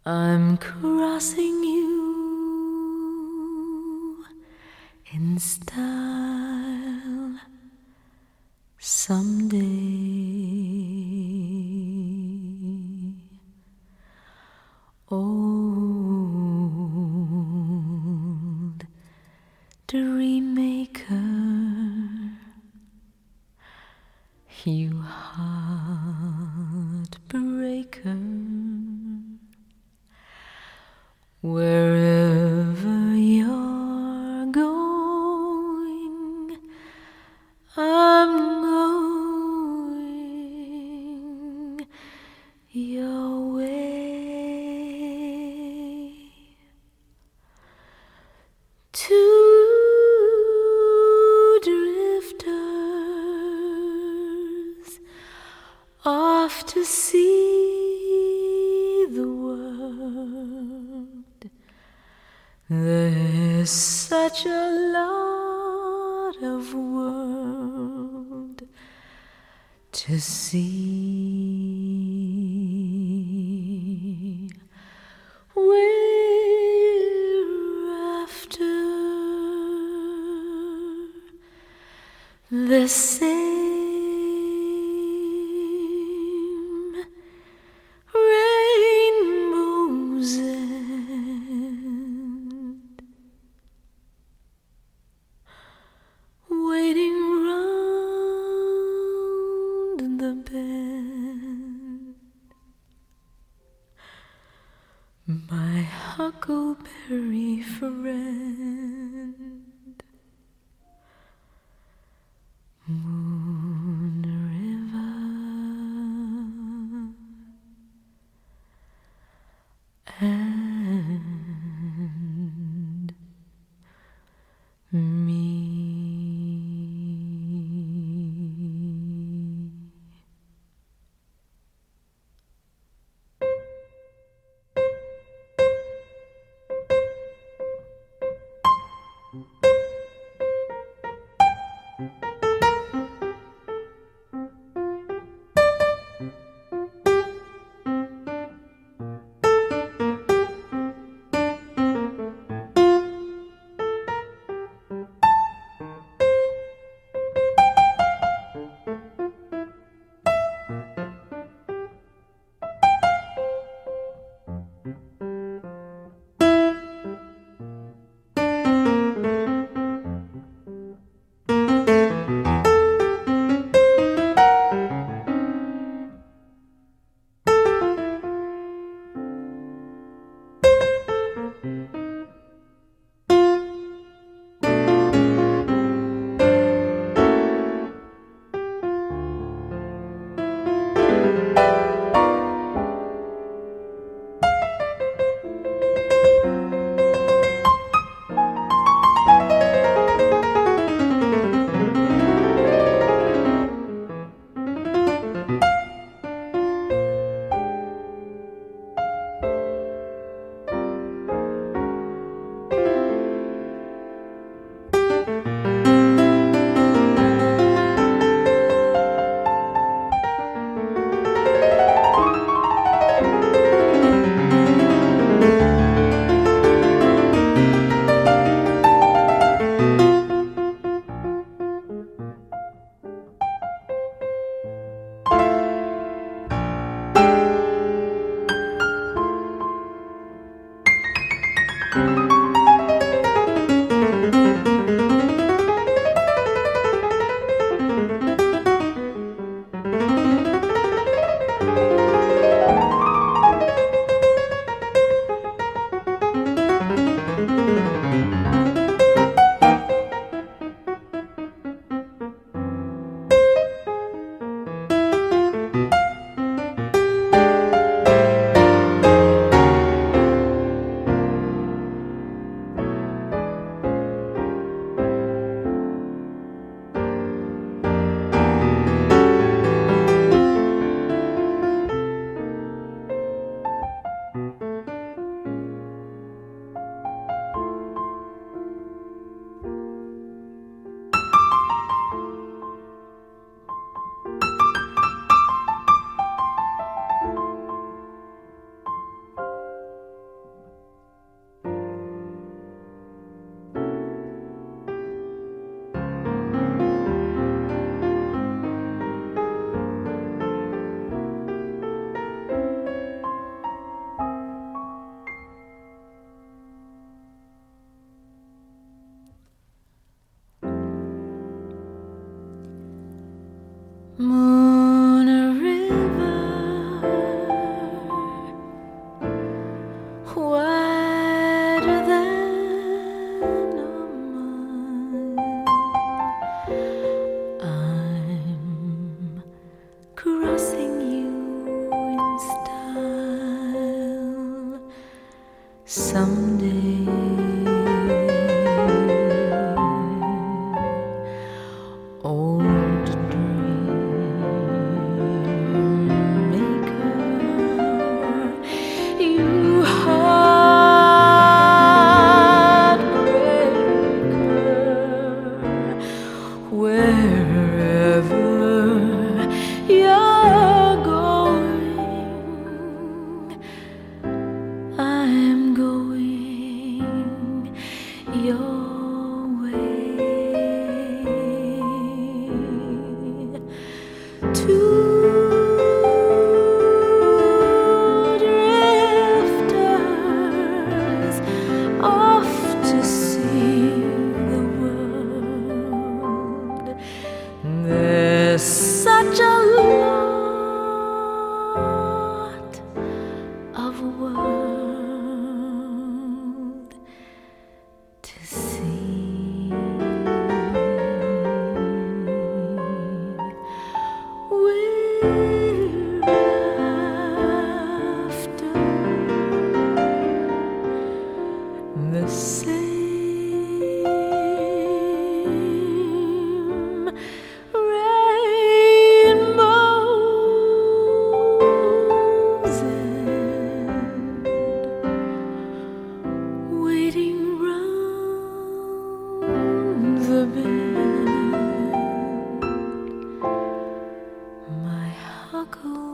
I'm crossing you in style someday. Old dream maker, you heartbreaker, wherever you're going, I'm going your way. Two drifters off to see the world. There's such a lot of world to see. We're after the same rainbow's end, waiting round the bend. My huckleberry friend, Moon River and me. Moon River, wider than a mile. I'm crossing you in style someday. Old dream maker, you heartbreaker, wherever you're going, I'm going your way. Two drifters off to see the world. There's such a lot of world to see. We're after the same rainbows and waiting round the bend. My huckle